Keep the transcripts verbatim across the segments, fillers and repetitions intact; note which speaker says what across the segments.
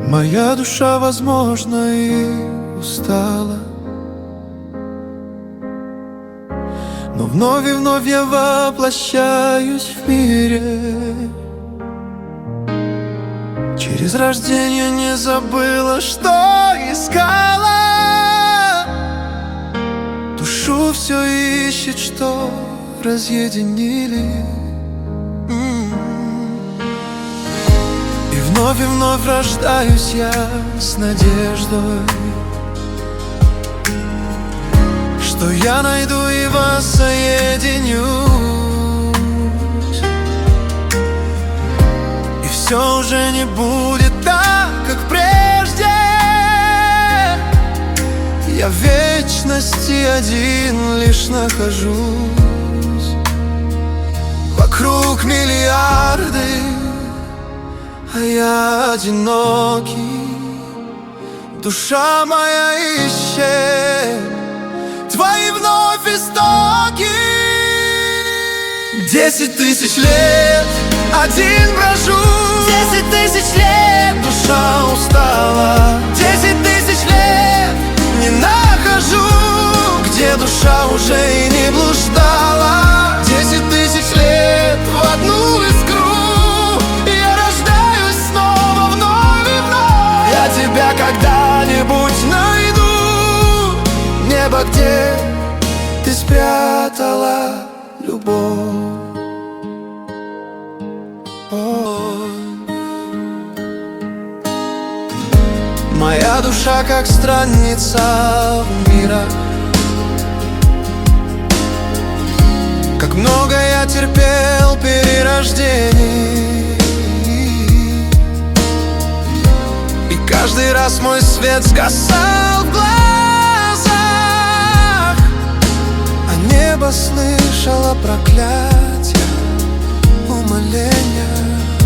Speaker 1: Моя душа, возможно, и устала, но вновь и вновь я воплощаюсь в мире. Через рождение не забыла, что искала. Душу все ищет, что разъединили. И вновь и вновь рождаюсь я с надеждой, что я найду и воссоединюсь, и все уже не будет так, как прежде. Я в вечности один лишь нахожусь. Вокруг миллиарды, а я одинокий. Душа моя ищет твои вновь истоки. Десять тысяч лет один брожу,
Speaker 2: десять тысяч лет
Speaker 1: душа устала. Десять тысяч лет не нахожу, где душа уже и не блуждала. Десять тысяч лет в одну искру я рождаюсь снова вновь и вновь. Я тебя когда-нибудь найду, небо, где ты спрятала любовь. Моя душа как странница в мирах. Как много я терпел перерождений, и каждый раз мой свет сгасал в глазах, а небо слышало проклятия, умоления.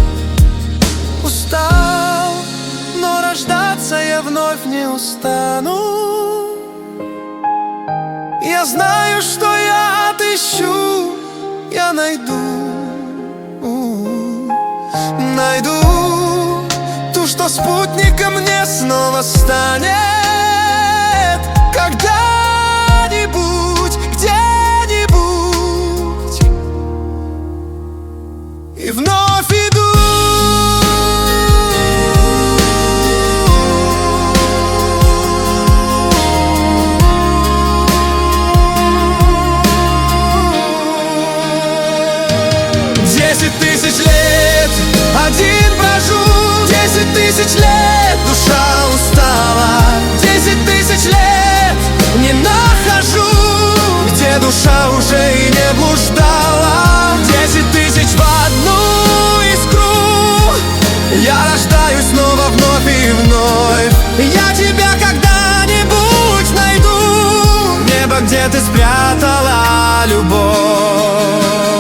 Speaker 1: Устал, но рождаться я вновь не устану. Я знаю, что я отыщу, я найду, найду ту, что спутником мне снова станет. Когда-нибудь, где-нибудь, и вновь иду. Десять тысяч лет один брожу, десять тысяч лет душа устала. Десять тысяч лет не нахожу, где душа уже и не блуждала. Десять тысяч в одну искру я рождаюсь снова вновь и вновь. Я тебя когда-нибудь найду, небо, где ты спрятала любовь.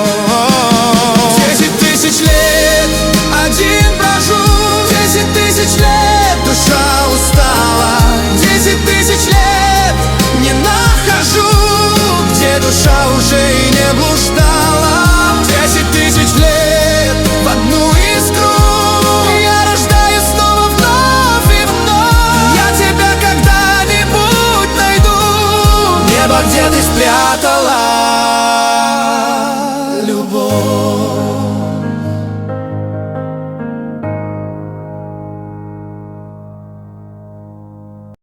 Speaker 1: Один брожу, десять тысяч лет душа устала. Десять тысяч лет не нахожу, где душа уже и не блуждала. Десять тысяч лет в одну искру я рождаюсь снова вновь и вновь. Я тебя когда-нибудь найду, небо, где ты спрятала